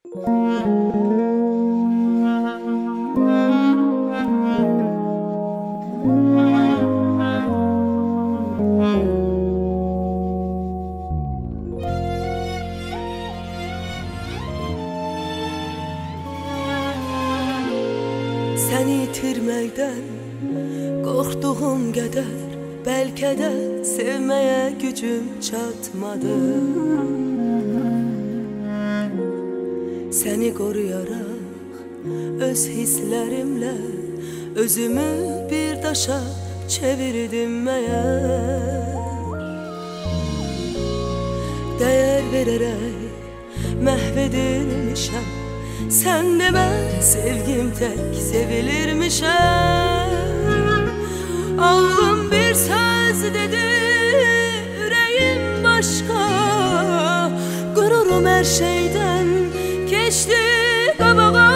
Səni itirməkdən qorxduğum qədər bəlkə də sevməyə gücüm çatmadı. Səni qoruyaraq öz hisslərimlə özümü bir daşa çevirdim məyər. Dəyər verərək məhv edilmişəm, sən demə sevgim tək sevilirmişəm. Ağlım bir söz dedi, ürəyim başqa, qururum hər şeydən keçdi qabağa.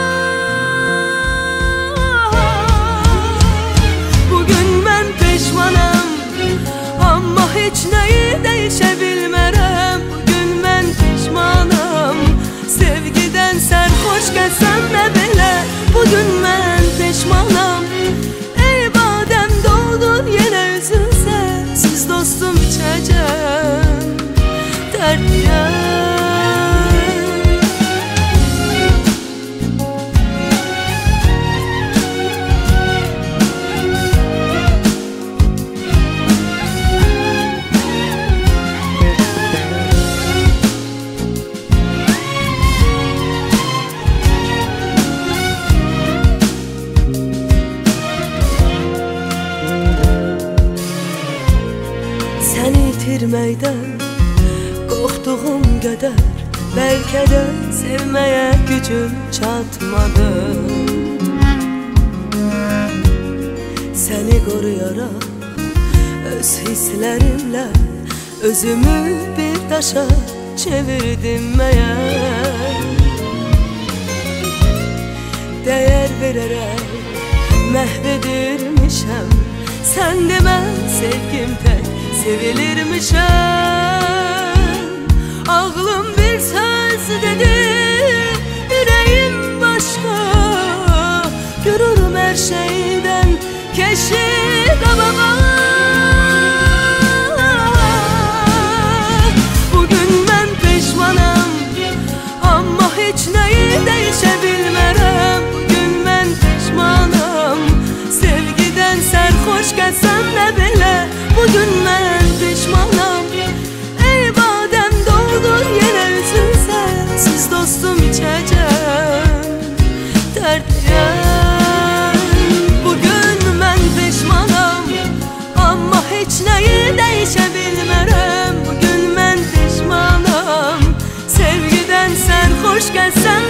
Bugün mən peşmanam, amma heç nəyi dəyişə bilmərəm. Bugün mən peşmanam, sevgidən sərxoş gəlsəm də belə. Bugün mən peşmanam, ey badəm doldur yenə üzülsə, siz dostum içəcəm dərdliyəm. Səni itirməkdən qorxduğum qədər bəlkə də sevməyə gücüm çatmadı. Səni qoruyaraq öz hisslərimlə özümü bir daşa çevirdim məyər. Dəyər verərək məhv edilmişəm, sən demə sevgim tək sevilirmişəm. Ağlım bir söz dedi, ürəyim başqa, görürüm hər şeydən keçdi qabağa. Bugün mən peşmanam, amma heç nəyi dəyişə bilmərəm. Bugün mən peşmanam, sevgidən sərxoş gəlsəm də belə. Bugün mən peşmanam, ey badəm doldur yenə üzülsə, siz dostum içəcəm dərdliyəm. Bugün mən peşmanam, amma heç nəyi dəyişə bilmərəm. Bugün mən peşmanam, sevgidən sərxoş gəlsəm